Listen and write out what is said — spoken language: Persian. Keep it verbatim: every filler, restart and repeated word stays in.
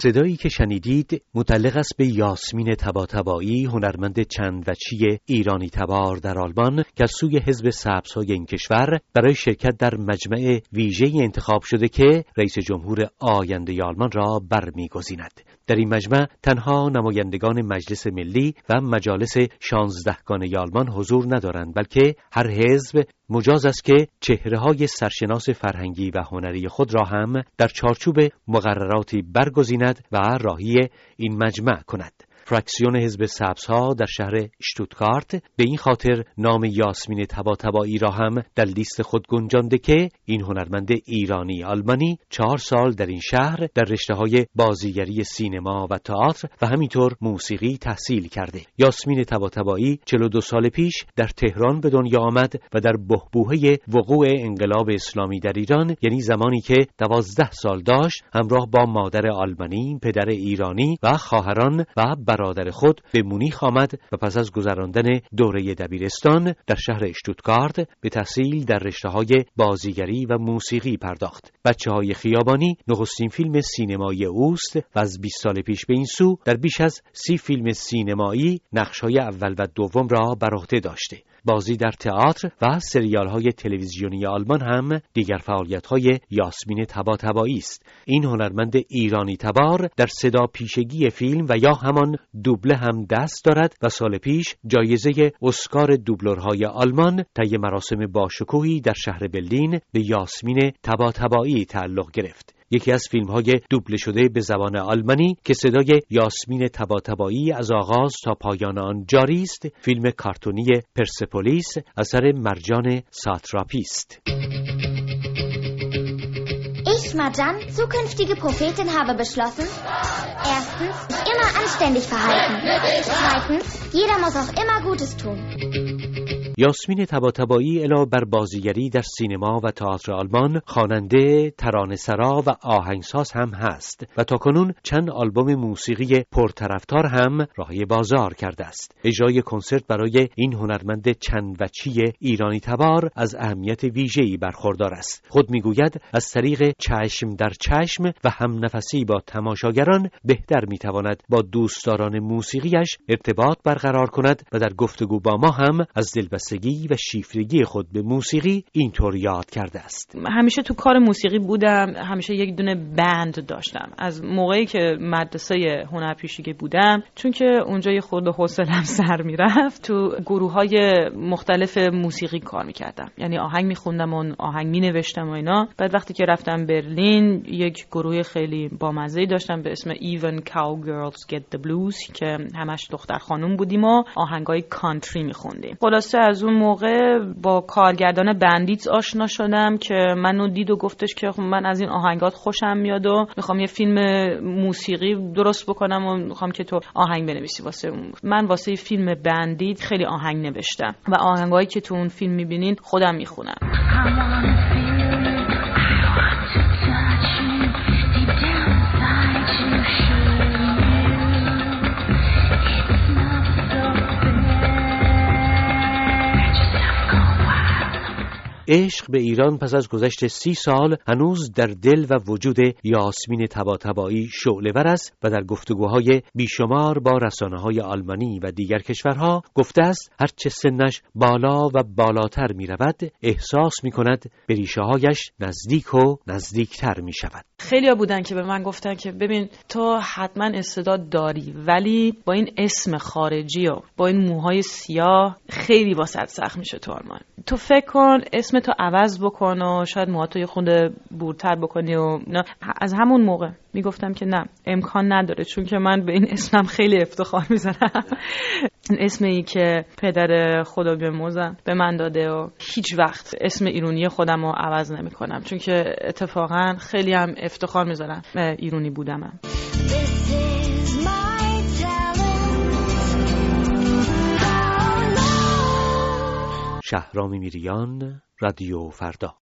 صدایی که شنیدید متعلق است به یاسمین طباطبایی، هنرمند چند وجهی ایرانی تبار در آلمان که از سوی حزب سبزهای این کشور برای شرکت در مجمع ویژه‌ای انتخاب شده که رئیس جمهور آینده آلمان را برمی‌گزیند. در این مجمع تنها نمایندگان مجلس ملی و مجالس شانزدهگانه آلمان حضور ندارند، بلکه هر حزب مجاز است که چهره‌های سرشناس فرهنگی و هنری خود را هم در چارچوب مقرراتی برگزیند و راهی این مجمع کند. فراکسیون حزب سبزها در شهر اشتوتگارت به این خاطر نام یاسمین طباطبایی را هم در لیست خود گنجانده که این هنرمند ایرانی آلمانی چهار سال در این شهر در رشته‌های بازیگری سینما و تئاتر و همینطور موسیقی تحصیل کرده. یاسمین طباطبایی چهل و دو سال پیش در تهران به دنیا آمد و در بحبوحه وقوع انقلاب اسلامی در ایران، یعنی زمانی که دوازده سال داشت، همراه با مادر آلمانی، پدر ایرانی و خواهران و برادر خود به مونیخ آمد و پس از گذراندن دوره دبیرستان در شهر اشتوتگارت به تحصیل در رشته‌های بازیگری و موسیقی پرداخت. بچه‌های خیابانی نخستین فیلم سینمایی اوست و از بیست سال پیش به این سو در بیش از سی فیلم سینمایی نقش‌های اول و دوم را بر عهده داشته. بازی در تئاتر و سریال‌های تلویزیونی آلمان هم دیگر فعالیت‌های یاسمین طباطبایی است. این هنرمند ایرانی تبار در صدا پیشگی فیلم و یا همان دوبله هم دست دارد و سال پیش جایزه اسکار دوبلورهای آلمان طی مراسم باشکوهی در شهر برلین به یاسمین طباطبایی تعلق گرفت. یکی از فیلم‌های دوبله شده به زبان آلمانی که صدای یاسمین طباطبایی از آغاز تا پایان آن جاری است، فیلم کارتونی پرسپولیس اثر مرجان ساتراپی است. Ich, Marjan, zukünftige Prophetin, habe beschlossen: Erstens, immer anständig verhalten. Zweitens, jeder muss auch immer Gutes tun. یاسمین طباطبایی علاوه بر بازیگری در سینما و تئاتر آلمان، خواننده، ترانه‌سرا و آهنگساز هم هست و تاکنون چند آلبوم موسیقی پرطرفدار هم راهی بازار کرده است. اجرای کنسرت برای این هنرمند چند وجهی ایرانی تبار از اهمیت ویژه‌ای برخوردار است. خود میگوید از طریق چشم در چشم و هم نفسی با تماشاگران بهتر میتواند با دوستداران موسیقیش ارتباط برقرار کند و در گفتگو با ما هم از دلبستگی و شیفتگی خود به موسیقی اینطور یاد کرده است. همیشه تو کار موسیقی بودم، همیشه یک دونه بند داشتم از موقعی که مدرسه هنرپیشگی بودم، چون که اونجا یه خورده حوصله‌ام سر میرفت. تو گروه‌های مختلف موسیقی کار میکردم، یعنی آهنگ میخوندم و آهنگ مینوشتم و اینا. بعد وقتی که رفتم برلین یک گروه خیلی بامزه‌ای داشتم به اسم Even Cowgirls Get the Blues که همش دختر خانوم بودیم و آهنگای کانتری میخوندیم. خلاصه از اون موقع با کارگردان بندیتس آشنا شدم که منو دید و گفتش که من از این آهنگات خوشم میاد و میخوام یه فیلم موسیقی درست بکنم و میخوام که تو آهنگ بنویسی واسه من. واسه فیلم بندیت خیلی آهنگ نوشتم و آهنگایی که تو اون فیلم میبینین خودم میخونم. عشق به ایران پس از گذشت سی سال هنوز در دل و وجود یاسمین طباطبایی شعله‌ور است و در گفتگوهای بیشمار با رسانه‌های آلمانی و دیگر کشورها گفته است هرچه سنش بالا و بالاتر می رود احساس می کند به ریشه‌هایش نزدیک و نزدیکتر می شود. خیلی ها بودن که به من گفتن که ببین تو حتما استعداد داری، ولی با این اسم خارجی و با این موهای سیاه خیلی واسط سخت میشه تو آلمان. تو فکر کن اسم تو عوض بکن و شاید موهاتو یه خورده بورتر بکنی و نه. از همون موقع میگفتم که نه، امکان نداره، چون که من به این اسمم خیلی افتخار میزنم. این اسمی که پدر خدا بیامرزم به من داده و هیچ وقت اسم ایرانی خودم رو عوض نمی کنم، چون که اتفاقا خیلی هم افتخار میذارم ایرانی بودمم. شهرام میریان، رادیو فردا.